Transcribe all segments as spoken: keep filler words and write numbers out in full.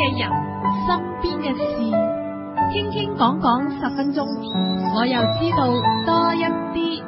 嘅人，身邊嘅事，傾傾講講十分鐘，我又知道多一啲。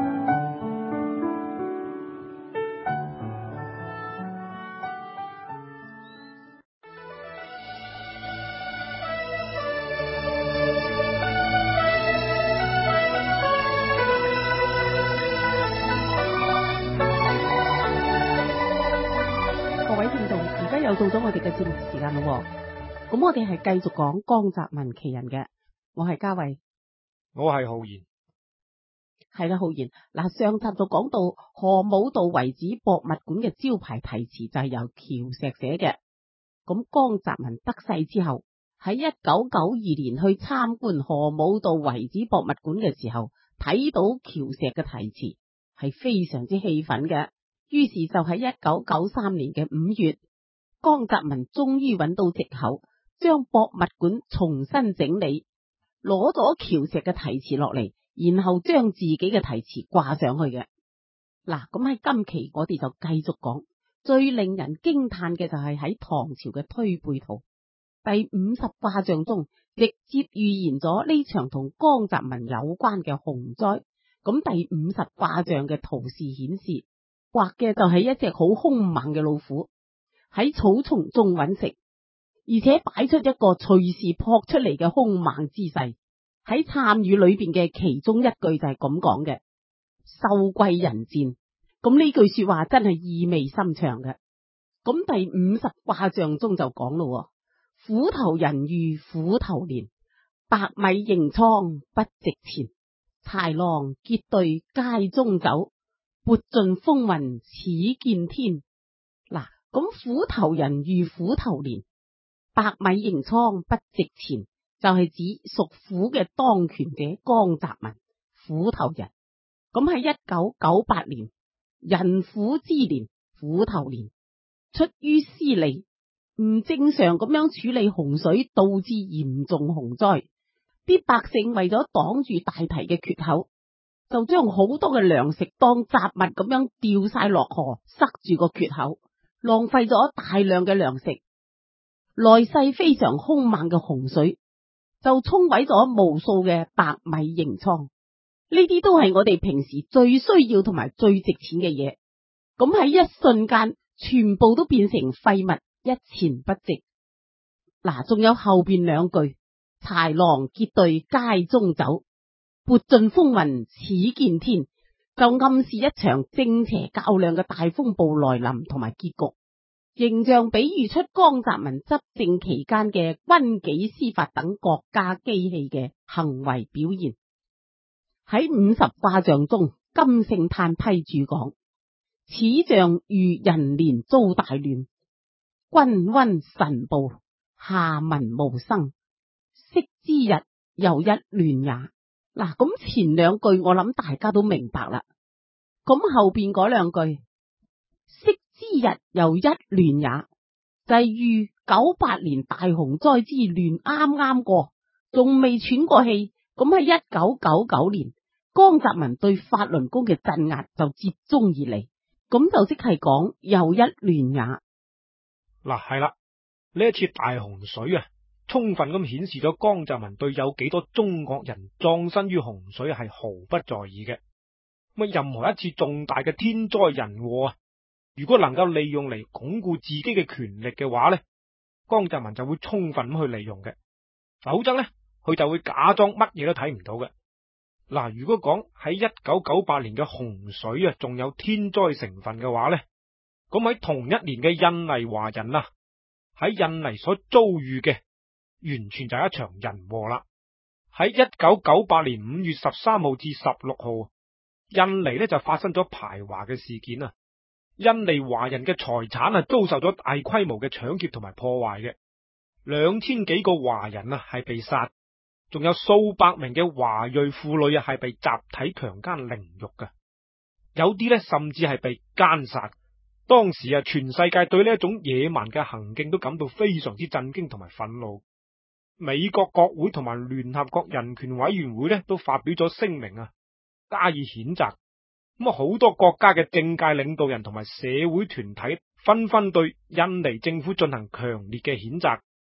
各位聽眾，而家又到咗我哋嘅節目時間咯。咁我哋係繼續講江澤民奇人嘅，我係嘉慧， 我係浩然。 係啦，浩然嗱，上集就講到何武道遺址博物館嘅招牌題詞就係由喬石寫嘅。咁江澤民得勢之後，喺一九九二年去參觀何武道遺址博物館嘅時候，睇到喬石嘅題詞，係非常之氣憤嘅。於是就喺一九九三年嘅五月，江澤民終於揾到藉口，將博物館重新整理，攞咗喬石嘅題詞落嚟，然後將自己嘅題詞掛上去嘅。嗱，咁喺今期我哋就繼續講最令人驚嘆嘅就係喺唐朝嘅推背圖第五十卦象中，直接預言咗呢場同江澤民有關嘅洪災。咁第五十卦象嘅圖示顯示，畫嘅就係一隻好兇猛嘅老虎喺草叢中揾食，而且擺出一個隨時撲出嚟嘅兇猛姿勢。喺參語裏邊嘅其中一句就係咁講嘅：獸貴人賤。咁呢句說話真係意味深長嘅。咁第五十卦象中就講咯：虎頭人遇虎頭年，百米盈倉不值錢，豺狼結隊街中走，撥盡風雲始見天。嗱，咁虎頭人遇虎頭年，百米盈倉不值錢，就係指屬虎嘅當權者江澤民，虎頭人。咁喺一九九八年，人虎之年，虎頭年，出於私利，唔正常咁樣處理洪水，導致嚴重洪災。啲百姓為咗擋住大堤嘅缺口，就將好多嘅糧食當雜物咁樣掉晒落河，塞住個缺口，浪費咗大量嘅糧食。來勢非常兇猛嘅洪水就沖毀咗無數嘅百米盈倉，呢啲都係我哋平時最需要同埋最值錢嘅嘢。咁喺一瞬間，全部都變成廢物，一錢不值。嗱，仲有後邊兩句：豺狼結隊街中走，撥盡風雲始見天，就暗示一場正邪較量嘅大風暴來臨同埋結局，形象比喻出江澤民執政期間嘅軍紀司法等國家機器嘅行為表現。喺五十卦象中，金聖嘆批注講：此象喻人年遭大亂，君瘟臣暴，下民無生，昔之日又一亂也。嗱，咁前兩句我諗大家都明白啦。咁後邊嗰兩句，昔之日又一亂也，就係喻九八年大洪災之亂啱啱過，仲未喘過氣。咁喺一九九九年，江澤民對法輪功嘅鎮壓就接踵而嚟，咁就即係講又一亂也。 嗱，係啦，呢一次大洪水啊，充分咁顯示咗江澤民對有幾多中國人葬身於洪水係毫不在意嘅。咁任何一次重大嘅天災人禍啊，如果能夠利用嚟鞏固自己嘅權力嘅話呢，江澤民就會充分咁去利用嘅，否則呢，佢就會假裝乜嘢都睇唔到嘅。嗱，如果講喺一九九八年嘅洪水啊，仲有天災成分嘅話呢，咁喺同一年嘅印尼華人啊，喺印尼所遭遇嘅完全就係一場人禍啦。喺一九九八年五月十三號至十六號，印尼呢就發生咗排華嘅事件啊。印尼華人嘅財產啊遭受咗大規模嘅搶劫同埋破壞嘅，兩千幾個華人啊係被殺，仲有數百名嘅華裔婦女啊係被集體強姦凌辱嘅，有啲呢甚至係被姦殺。當時啊，全世界對呢一種野蠻嘅行徑都感到非常之震驚同埋憤怒。美國國會同埋聯合國人權委員會呢都發表咗聲明啊，加以譴責。咁啊，好多國家嘅政界領導人同埋社會團體紛紛對印尼政府進行強烈嘅譴責，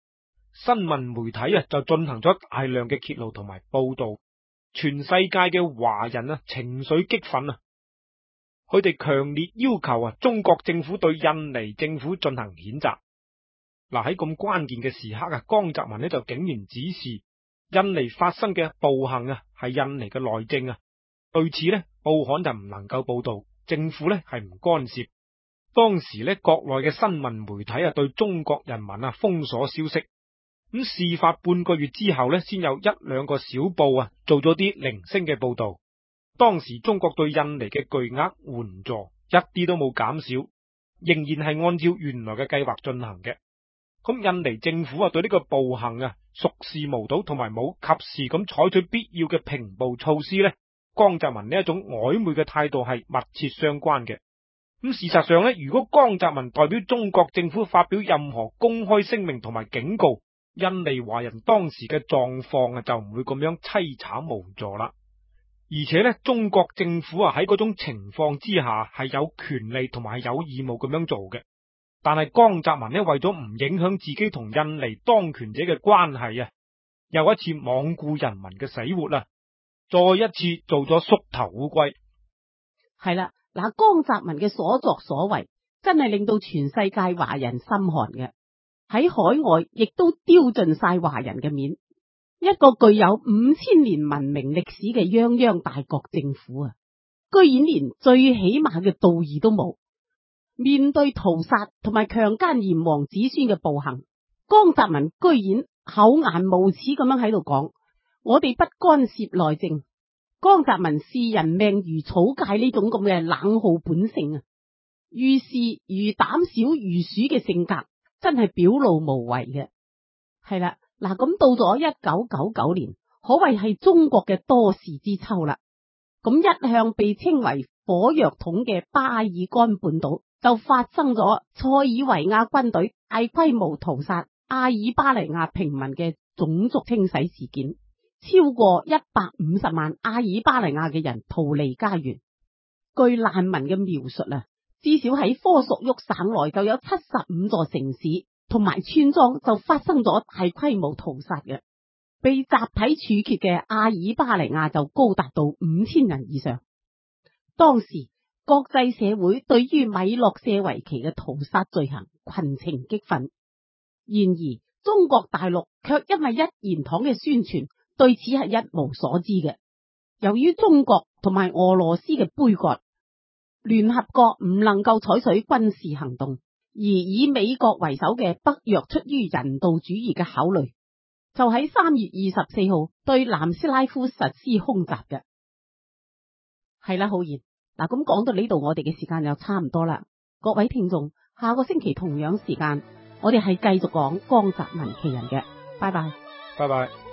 新聞媒體啊就進行咗大量嘅揭露同埋報道，全世界嘅華人啊情緒激憤啊，佢哋強烈要求啊中國政府對印尼政府進行譴責。嗱，喺咁關鍵嘅時刻啊，江澤民呢就竟然指示印尼發生嘅暴行啊係印尼嘅內政啊，對此呢報刊就唔能夠報道，政府呢係唔干涉。當時呢國內嘅新聞媒體啊對中國人民啊封鎖消息，咁事發半個月之後呢，先有一兩個小報啊做咗啲零星嘅報道。當時中國對印尼嘅巨額援助一啲都冇減少，仍然係按照原來嘅計劃進行嘅。咁印尼政府啊對呢個暴行啊熟視無睹，同埋冇及時咁採取必要嘅平暴措施呢，江澤民呢一種曖昧嘅態度係密切相關嘅。咁事實上呢，如果江澤民代表中國政府發表任何公開聲明同埋警告，印尼華人當時嘅狀況啊就唔會咁樣淒慘無助啦。而且呢，中國政府啊喺嗰種情況之下係有權利同埋有義務咁樣做嘅。但係江澤民呢，為咗唔影響自己同印尼當權者嘅關係啊，又一次罔顧人民嘅死活啊，再一次做咗縮頭烏龜。 係啦，嗱，江澤民嘅所作所為真係令到全世界華人心寒嘅，喺海外亦都丟盡晒華人嘅面。一個具有五千年文明歷史嘅泱泱大國政府啊，居然連最起碼嘅道義都冇。面對屠殺同埋強姦炎黃子孫嘅暴行，江澤民居然厚顏無恥咁樣喺度講：我哋不干涉內政。江澤民視人命如草芥呢種咁嘅冷酷本性啊，遇事如膽小如鼠嘅性格，真係表露無遺嘅。係啦，嗱，咁到咗一九九九年，可謂係中國嘅多事之秋啦。咁一向被稱為火藥桶嘅巴爾幹半島，就發生咗塞爾維亞軍隊大規模屠殺阿爾巴尼亞平民嘅種族清洗事件，超過一百五十萬阿爾巴尼亞嘅人逃離家園。據難民嘅描述啊，至少喺科索沃省內就有七十五座城市同埋村莊就發生咗大規模屠殺嘅，被集體處決嘅阿爾巴尼亞就高達到五千人以上。當時國際社會對於米洛舍維奇嘅屠殺罪行群情激憤，然而中國大陸卻因為一言堂嘅宣傳，對此係一無所知嘅。由於中國同埋俄羅斯嘅杯葛，聯合國唔能夠採取軍事行動，而以美國為首嘅北約出於人道主義嘅考慮，就喺三月二十四號對南斯拉夫實施空襲嘅。係啦，浩然，嗱，咁講到呢度，我哋嘅時間又差唔多啦。各位聽眾，下個星期同樣時間，我哋係繼續講江澤民奇人嘅。拜拜， 拜拜。